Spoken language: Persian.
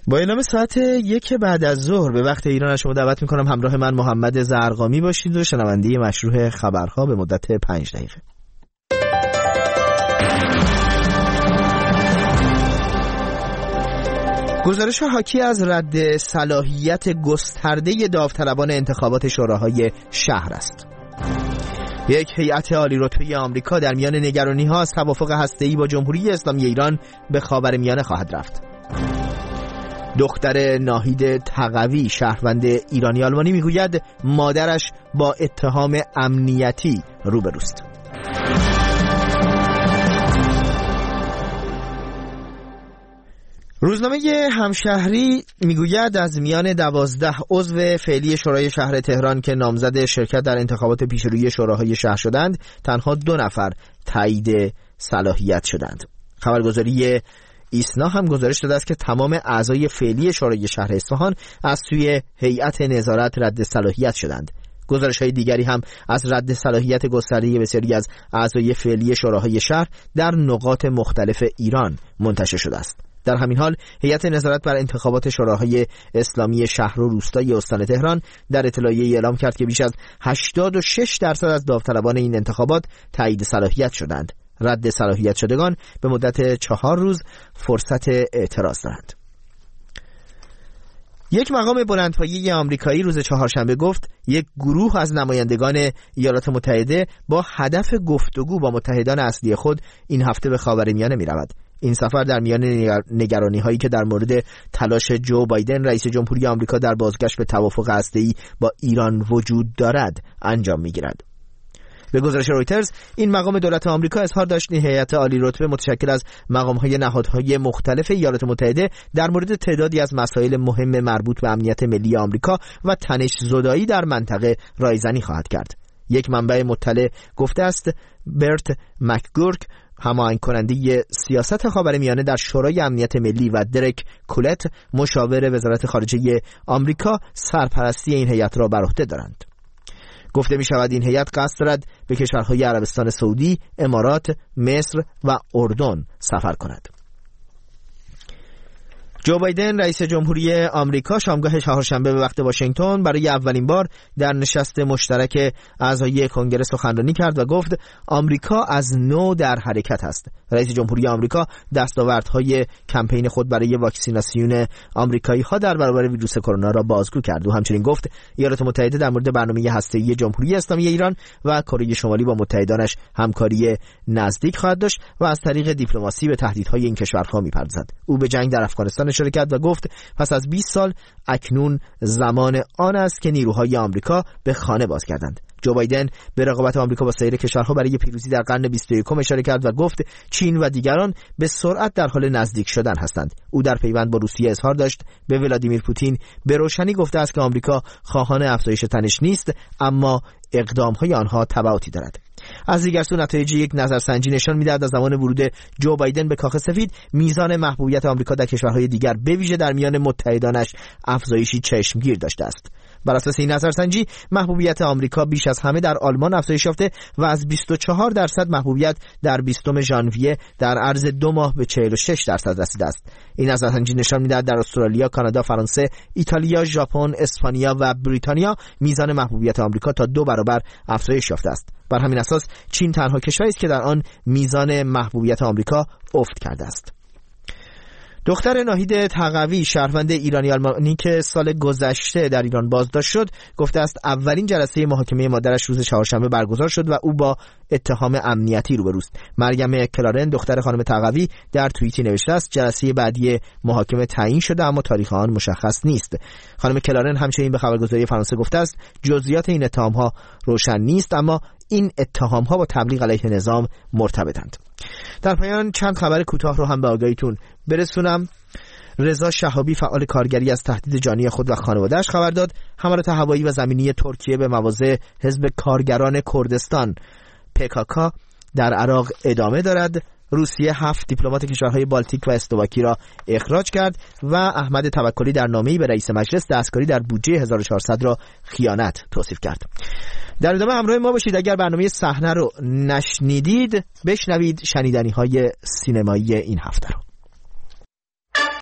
با اعلام ساعت 1 بعد از ظهر به وقت ایران از شما دعوت میکنم همراه من محمد زرقامی باشید و شنونده مشروع خبرها به مدت 5 دقیقه. گزارش حاکی از رد صلاحیت گسترده داوطلبان انتخابات شوراهای شهر است. یک هیئت عالی رتبه آمریکا در میان نگرانی‌ها از توافق هسته‌ای با جمهوری اسلامی ایران به خاورمیانه خواهد رفت. دختر ناهید تقوی شهروند ایرانی آلمانی میگوید مادرش با اتهام امنیتی روبروست. روزنامه همشهری میگوید از میان 12 عضو فعلی شورای شهر تهران که نامزد شرکت در انتخابات پیشروی شوراهای شهر شدند، تنها 2 نفر تایید صلاحیت شدند. خبرگزاری ایسنا هم گزارش داده است که تمام اعضای فعلی شورای شهر اصفهان از سوی هیئت نظارت رد صلاحیت شدند. گزارش‌های دیگری هم از رد صلاحیت گسترده بسیاری از اعضای فعلی شوراهای شهر در نقاط مختلف ایران منتشر شده است. در همین حال هیئت نظارت بر انتخابات شوراهای اسلامی شهر و روستای استان تهران در اطلاعیه‌ای اعلام کرد که بیش از 86% از داوطلبان این انتخابات تایید صلاحیت شدند. رد صلاحیت شدگان به مدت 4 روز فرصت اعتراض دارند. یک مقام بلندپایه آمریکایی روز چهارشنبه گفت یک گروه از نمایندگان ایالات متحده با هدف گفتگو با متحدان اصلی خود این هفته به خاورمیانه می‌رود. این سفر در میان نگرانی‌هایی که در مورد تلاش جو بایدن رئیس جمهوری آمریکا در بازگشت به توافق هسته‌ای با ایران وجود دارد انجام می‌گیرد. به گزارش رویترز این مقام دولت آمریکا اظهار داشت این هیئت عالی رتبه متشکل از مقام‌های نهادهای مختلف ایالات متحده در مورد تعدادی از مسائل مهم مربوط به امنیت ملی آمریکا و تنش‌زدایی در منطقه رایزنی خواهد کرد. یک منبع مطلع گفته است برت مکگورک هماهنگ کننده سیاست خاورمیانه در شورای امنیت ملی و درک کولت مشاور وزارت خارجه آمریکا سرپرستی این هیئت را بر عهده دارند. گفته می شود این هیئت قصد دارد به کشورهای عربستان سعودی، امارات، مصر و اردن سفر کند. جو بایدن رئیس جمهوری آمریکا شامگاه چهارشنبه به وقت واشنگتن برای اولین بار در نشست مشترک اعضای کنگره سخنرانی کرد و گفت آمریکا از نو در حرکت است. رئیس جمهوری آمریکا دستاوردهای کمپین خود برای واکسیناسیون آمریکایی‌ها در برابر ویروس کرونا را بازگو کرد و همچنین گفت ایالات متحده در مورد برنامه هسته‌ای جمهوری اسلامی ایران و کره شمالی با متحدانش همکاری نزدیک خواهد داشت و از طریق دیپلماسی به تهدیدهای این کشورها می‌پردازد. او به جنگ در افغانستان اشاره کرد و گفت پس از 20 سال اکنون زمان آن است که نیروهای آمریکا به خانه بازگردند. جو بایدن به رقابت آمریکا با سایر کشورها برای پیروزی در قرن 21 اشاره کرد و گفت چین و دیگران به سرعت در حال نزدیک شدن هستند. او در پیوند با روسیه اظهار داشت به ولادیمیر پوتین به روشنی گفته است که آمریکا خواهان افزایش تنش نیست، اما اقدام‌های آنها تبعاتی دارد. از دیگر سو نتایج یک نظرسنجی نشان می‌دهد از زمان ورود جو بایدن به کاخ سفید میزان محبوبیت آمریکا در کشورهای دیگر به ویژه در میان متحدانش افزایشی چشمگیر داشته است. بر اساس این نظرسنجی محبوبیت آمریکا بیش از همه در آلمان افزایش یافته و از 24% محبوبیت در 20 ژانویه در عرض 2 ماه به 46% رسیده است. این نظرسنجی نشان می‌دهد در استرالیا، کانادا، فرانسه، ایتالیا، ژاپن، اسپانیا و بریتانیا میزان محبوبیت آمریکا تا 2 برابر افزایش یافته است. بر همین اساس چین تنها کشوری است که در آن میزان محبوبیت آمریکا افت کرده است. دختر ناهید تقوی شهروند ایرانی آلمانی که سال گذشته در ایران بازداشت شد گفته است اولین جلسه محاکمه مادرش روز چهارشنبه برگزار شد و او با اتهام امنیتی روبروست. مریم کلارن دختر خانم تقوی در توییتی نوشته است جلسه بعدی محاکمه تعیین شده اما تاریخ آن مشخص نیست. خانم کلارن همچنین به خبرگزاری فرانسه گفته است جزئیات این اتهام‌ها روشن نیست اما این اتهام‌ها با تبلیغ علیه نظام مرتبطند. در پایان چند خبر کوتاه رو هم به آگاهیتون برسونم. رضا شهابی فعال کارگری از تهدید جانی خود و خانواده‌اش خبر داد. حملات هوایی و زمینی ترکیه به مواضع حزب کارگران کردستان PKK در عراق ادامه دارد. روسیه 7 دیپلمات کشورهای بالتیک و اسلواکی را اخراج کرد و احمد توکلی در نامه‌ای به رئیس مجلس دستکاری در بودجه 1400 را خیانت توصیف کرد. در ادامه همراه ما باشید. اگر برنامه صحنه رو نشنیدید بشنوید شنیدنی‌های سینمایی این هفته رو.